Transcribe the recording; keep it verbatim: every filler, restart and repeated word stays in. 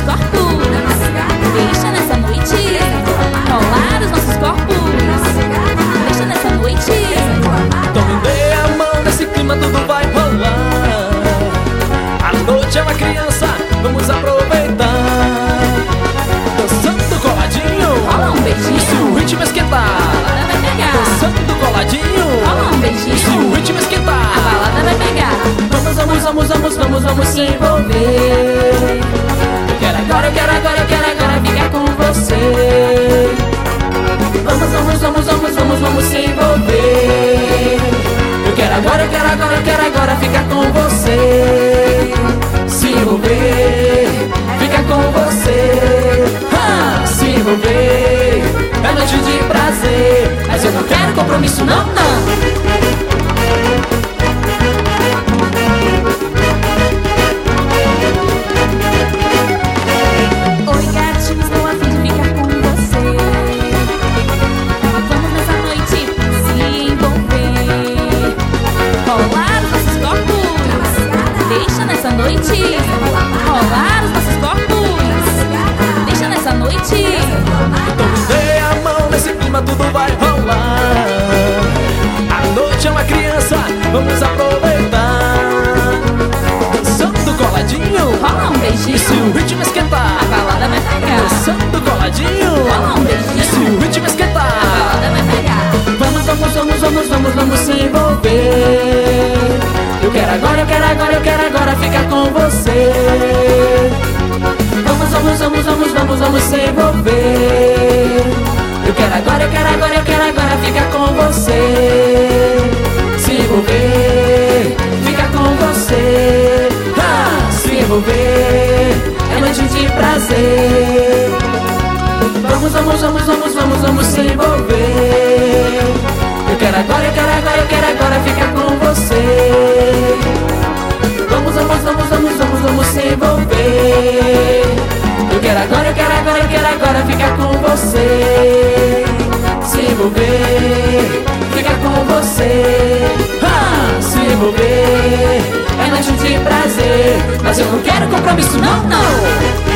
corpos. Deixa nessa noite rolar os nossos corpos. Deixa nessa noite. Então me dê a mão, nesse clima tudo vai rolar. A noite é uma criança, vamos aproveitar. Dançando coladinho, Rola um beijinho. se o ritmo esquentar. A balada vai pegar. Dançando coladinho, Rola um beijinho. se o ritmo esquentar. A balada vai pegar. Vamos, vamos, vamos, vamos, vamos, vamos se envolver. Eu quero agora, eu quero agora, eu quero agora ficar com você. Vamos, vamos, vamos, vamos, vamos, vamos se envolver. Eu quero agora, eu quero agora, eu quero agora ficar com você. Se envolver, ficar com você. Ah, se envolver, é noite de prazer. Mas eu não quero compromisso, não, não. Oi, gatinho, estou a fim de ficar com você. Vamos nessa noite se envolver. Rolar os nossos corpos. Deixa nessa noite rolar os nossos corpos. Deixa nessa noite. Então me dê a mão, nesse clima tudo vai rolar. A noite é uma criança, vamos aproveitar. Dançando coladinho, Rola um beijinho. e se o ritmo esquentar. A balada vai pegar. Dançando coladinho, Rola um beijinho. e se o ritmo A esquentar. balada vai pegar. Vamos, vamos, vamos, vamos, vamos, vamos se envolver. Eu quero agora, eu quero agora, eu quero agora ficar com você. Vamos, vamos, vamos, vamos, vamos, vamos se envolver. Eu quero agora, eu quero agora, eu quero agora ficar com você. Se envolver, ficar com você. Ah, se envolver, é noite de prazer. Vamos, vamos, vamos, vamos, vamos, vamos se envolver. Eu quero agora, eu quero agora, eu quero agora ficar com você. Vamos, vamos, vamos, vamos, vamos, vamos se envolver. Eu quero agora, eu quero agora, eu quero agora ficar com você. Se envolver, ficar com você. Ah, se envolver, é noite de prazer. Mas eu não quero compromisso, não, não.